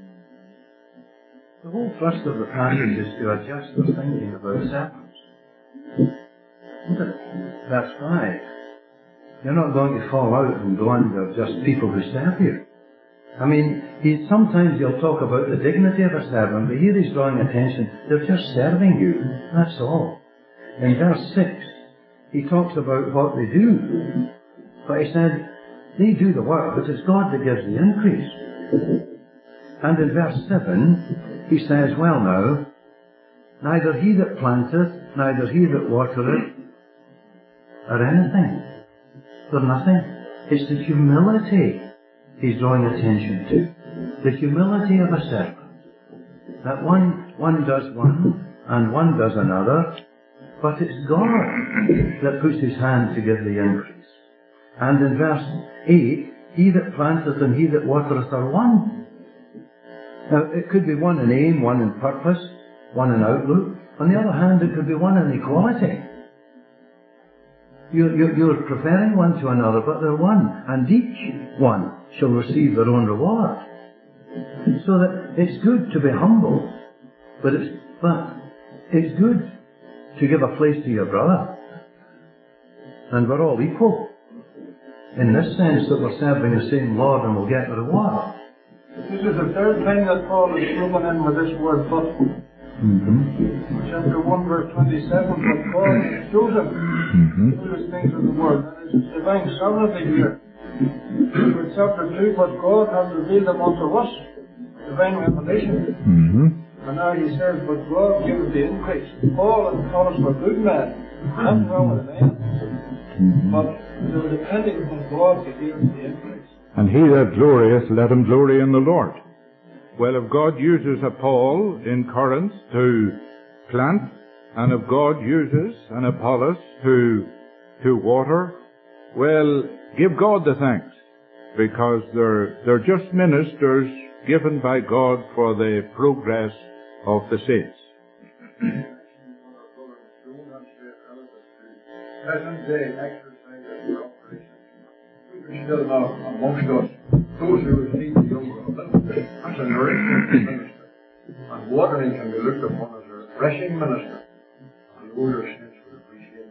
Speaker 4: The whole thrust of the passage is to adjust their thinking about servants. Isn't it? Verse 5. You're not going to fall out and go under just people who serve you. I mean, sometimes he'll talk about the dignity of a servant, but here he's drawing attention, they're just serving you. That's all. In verse 6, he talks about what they do. But he said, they do the work, but it's God that gives the increase. And in verse 7, he says, well now, neither he that planteth, neither he that watereth, are anything. They're nothing. It's the humility he's drawing attention to. The humility of a servant. That one does one, and one does another, but it's God that puts his hand to give the increase. And in verse 8, he that planteth and he that watereth are one. Now, it could be one in aim, one in purpose, one in outlook. On the other hand, it could be one in equality. You're preferring one to another, but they're one, and each one shall receive their own reward. So that it's good to be humble, but it's good to give a place to your brother. And we're all equal, in this sense that we're serving the same Lord and we'll get the reward.
Speaker 5: This is the third thing that Paul is thrown in with this word but. Chapter 1 verse 27, but God has chosen through the things of the world. That is divine sovereignty here. For chapter 2, but God has revealed them unto us, divine revelation. And now he says, but God gives the increase. Paul and Apollos were good men, nothing wrong with them, but they were depending on God to give the increase.
Speaker 1: And he that glorieth, let him glory in the Lord. Well, if God uses a Paul in Corinth to plant, and if God uses an Apollos to water, well, give God the thanks, because they're just ministers given by God for the progress of the saints.
Speaker 2: Present day exercises for operation. We still have amongst us those who receive the yoke of ministry as a nourishing minister, and watering can be looked upon as a refreshing minister. And the older saints would appreciate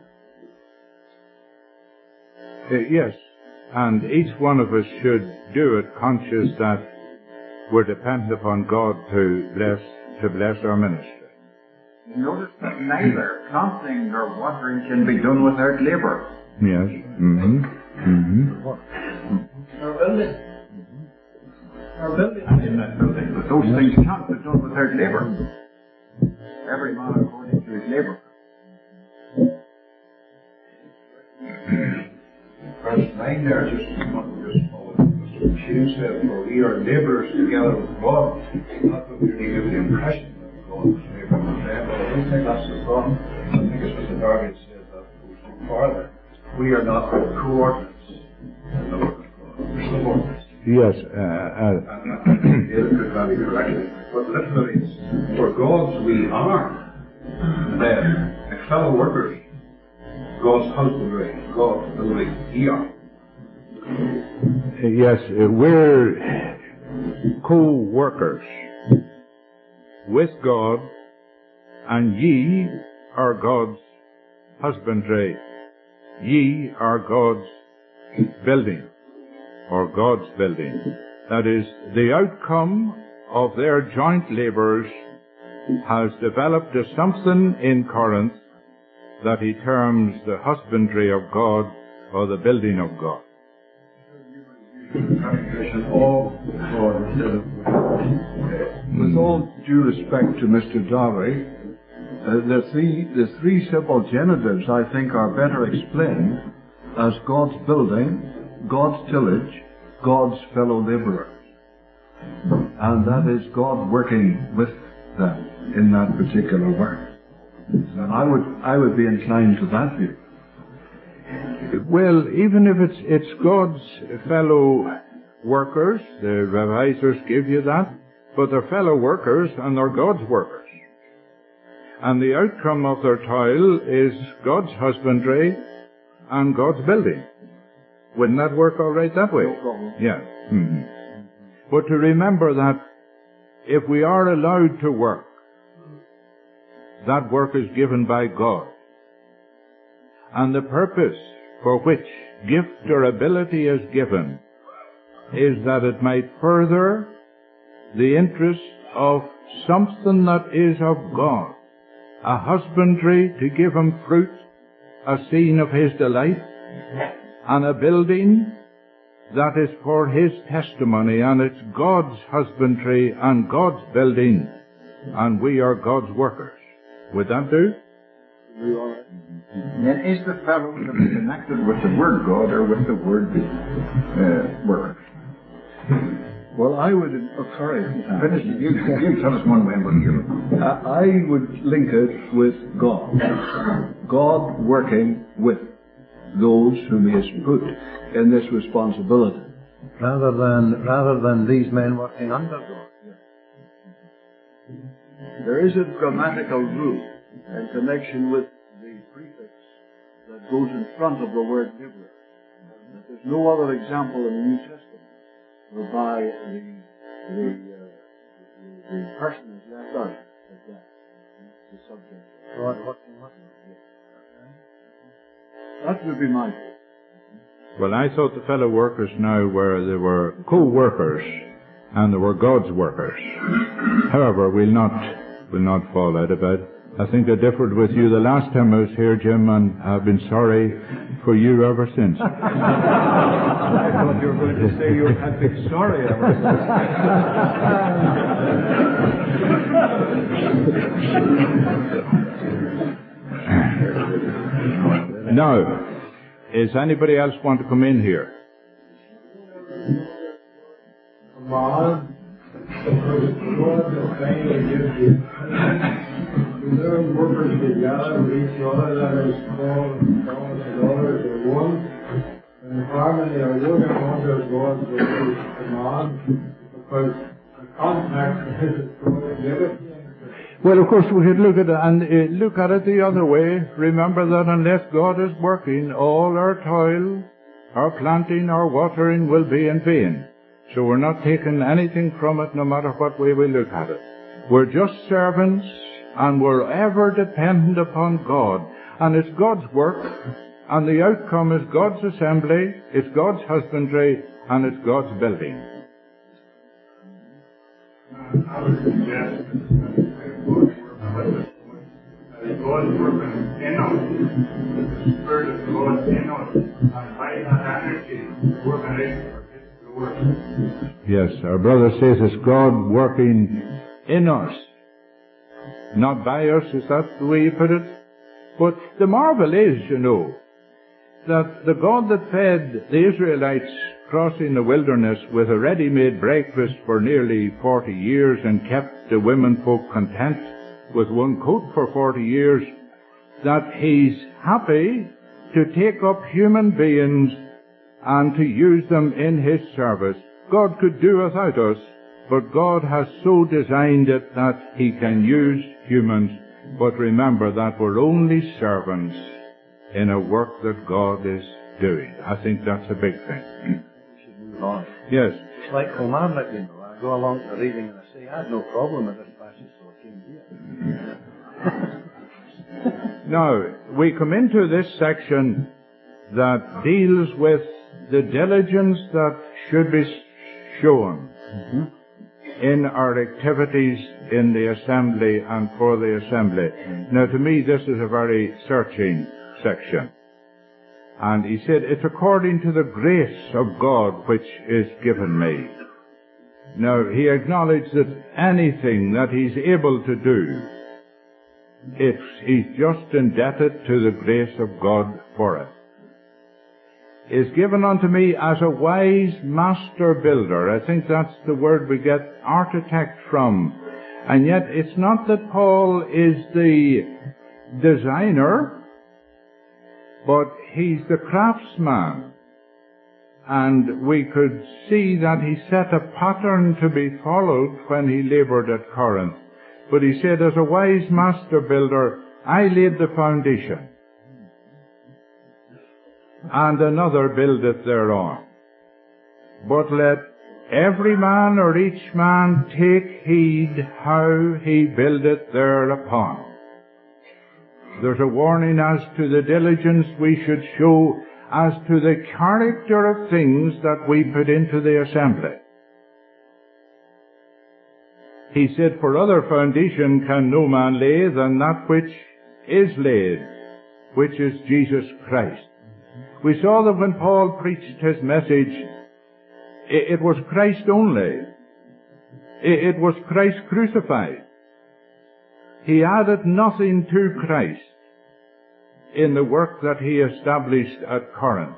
Speaker 2: that too.
Speaker 1: Yes, and each one of us should do it conscious that we're dependent upon God to bless our ministry.
Speaker 2: Notice that neither planting nor watering can be done without labour.
Speaker 1: Yes.
Speaker 8: Our building. Our building.
Speaker 2: And in that building. But those things can't be done without labour. Every man according to his labour.
Speaker 5: Verse 9 there, just follow Mr. Shane said, for we are labourers together with God. Not that we really give the impression that God is labouring with them, but I don't think that's the thought. I think it's Mr. Darby said that goes too farther. We are not coordinates in the work of God. We're subordinates.
Speaker 1: Yes.
Speaker 5: It could not be correctly. But literally, it's for God's we are. Then, like fellow workers, God's husbandry, God's building, ye are.
Speaker 1: Yes, we're co-workers with God, and ye are God's husbandry. Ye are God's building, or God's building. That is, the outcome of their joint labours has developed as something in Corinth that he terms the husbandry of God, or the building of God.
Speaker 9: With all due respect to Mr. Darby, the three simple genitives, I think, are better explained as God's building, God's tillage, God's fellow labourers. And that is God working with them in that particular work. And I would be inclined to that view.
Speaker 1: Well, even if it's God's fellow workers, the revisers give you that, but they're fellow workers and they're God's workers. And the outcome of their toil is God's husbandry and God's building. Wouldn't that work all right that way?
Speaker 5: No problem.
Speaker 1: Yeah. Mm-hmm. But to remember that if we are allowed to work, that work is given by God. And the purpose for which gift or ability is given is that it might further the interest of something that is of God. A husbandry to give him fruit, a scene of his delight, and a building that is for his testimony, and it's God's husbandry and God's building, and we are God's workers. Would that do?
Speaker 2: Then is the fellow to be connected with the word God or with the word workers?
Speaker 9: Well, I would,
Speaker 2: Finish, you tell us one way we're here.
Speaker 9: I would link it with God. God working with those whom he has put in this responsibility.
Speaker 4: Rather than these men working under God.
Speaker 9: There is a grammatical rule in connection with the prefix that goes in front of the word laborer. There's no other example in the New Testament whereby the person is left out of that, the subject.
Speaker 4: God working with
Speaker 9: That would be my view.
Speaker 1: Well, I thought the fellow workers now they were co-workers and they were God's workers. However, we'll not fall out about it. I think I differed with you the last time I was here, Jim, and I've been sorry for you ever since.
Speaker 9: I thought you were going to say you had been sorry ever since.
Speaker 1: Now, is anybody else want to come in here?
Speaker 7: Come on. God the Father gives you. There are workers together with each other that is called and others are one. In harmony are working under God's command because the context is God give it.
Speaker 1: Well, of course, we could look at it the other way. Remember that unless God is working, all our toil, our planting, our watering will be in vain. So we're not taking anything from it, no matter what way we look at it. We're just servants, and we're ever dependent upon God. And it's God's work, and the outcome is God's assembly, it's God's husbandry, and it's God's building.
Speaker 7: I would suggest that God is working in us, the Spirit of God in us, and by that
Speaker 1: Yes, our brother says it's God working in us, not by us. Is that the way you put it? But the marvel is, that the God that fed the Israelites crossing the wilderness with a ready-made breakfast for nearly 40 years and kept the women folk content with one coat for 40 years, that He's happy to take up human beings and to use them in His service. God could do without us, but God has so designed it that He can use humans. But remember that we're only servants in a work that God is doing. I think that's a big thing. Yes.
Speaker 4: It's like commandment, I go along to the reading and I say, I had no problem with this passage, so I came here.
Speaker 1: Now, we come into this section that deals with the diligence that should be shown in our activities in the assembly and for the assembly. Now, to me, this is a very searching section. And he said, it's according to the grace of God which is given me. Now, he acknowledged that anything that he's able to do, he's just indebted to the grace of God for it. Is given unto me as a wise master builder. I think that's the word we get architect from. And yet it's not that Paul is the designer, but he's the craftsman. And we could see that he set a pattern to be followed when he labored at Corinth. But he said, as a wise master builder, I laid the foundation, and another buildeth thereon. But let every man or each man take heed how he buildeth thereupon. There's a warning as to the diligence we should show as to the character of things that we put into the assembly. He said, for other foundation can no man lay than that which is laid, which is Jesus Christ. We saw that when Paul preached his message, it was Christ only. It was Christ crucified. He added nothing to Christ in the work that he established at Corinth.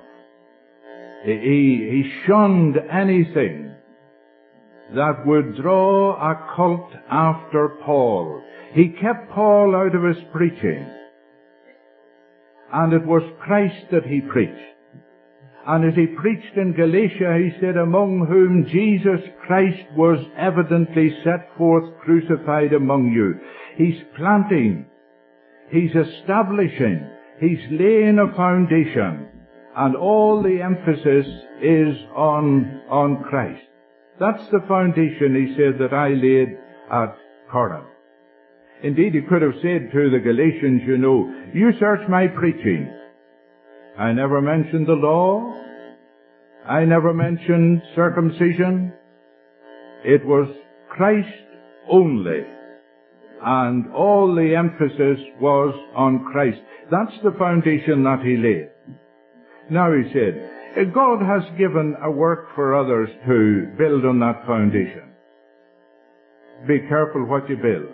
Speaker 1: He shunned anything that would draw a cult after Paul. He kept Paul out of his preaching. And it was Christ that he preached. And as he preached in Galatia, he said, among whom Jesus Christ was evidently set forth crucified among you. He's planting. He's establishing. He's laying a foundation. And all the emphasis is on Christ. That's the foundation, he said, that I laid at Corinth. Indeed, he could have said to the Galatians, you search my preaching. I never mentioned the law. I never mentioned circumcision. It was Christ only. And all the emphasis was on Christ. That's the foundation that he laid. Now he said, God has given a work for others to build on that foundation. Be careful what you build.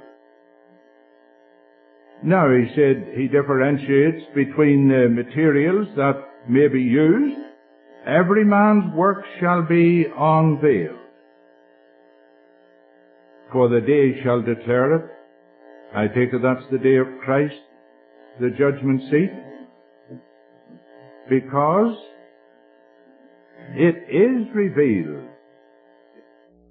Speaker 1: Now, he said, he differentiates between the materials that may be used. Every man's work shall be unveiled, for the day shall declare it. I take it that's the day of Christ, the judgment seat, because it is revealed